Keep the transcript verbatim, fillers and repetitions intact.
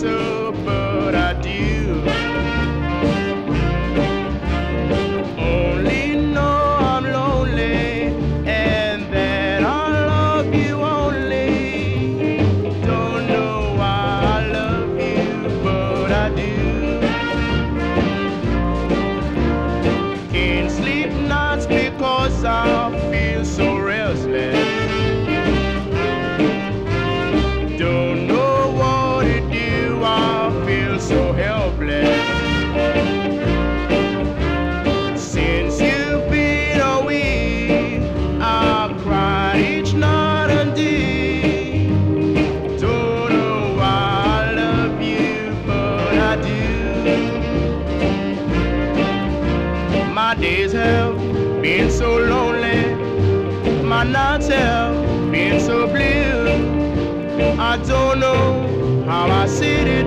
so, but I do. Only know I'm lonely and that I love you only. Don't know why I love you, but I do. Can't sleep nights because I feel so restless. Don't know what to do, I feel so helpless. Since you've been away, I've cried each night and day. Don't know why I love you, but I do. My days have been so lonely, my nights have been so blue. I don't know how I said it